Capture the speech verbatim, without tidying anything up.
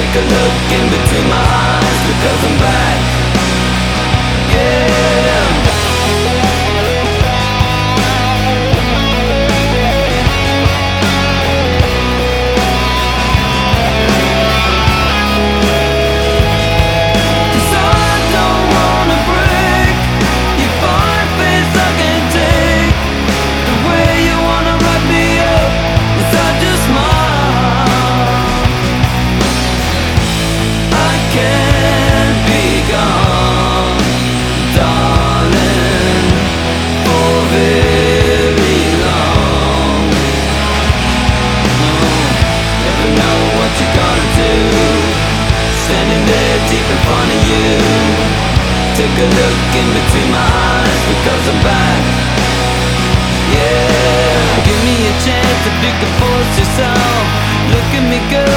Take a look in between my eyes, because I'm back. Yeah. Deep in front of you, take a look in between my eyes, because I'm back. Yeah. Give me a chance if you can force yourself. Look at me, girl.